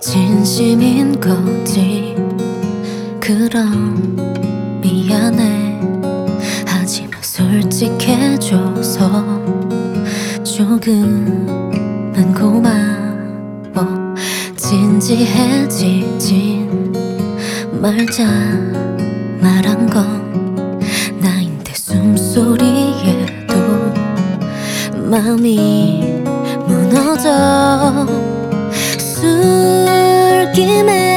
진심인 거지. 그럼 미안해. 하지만 솔직해줘서 조금은 고마워. 진지해지진 말자. 말한 건 나인데 숨소리에도 마음이 무너져. 술김에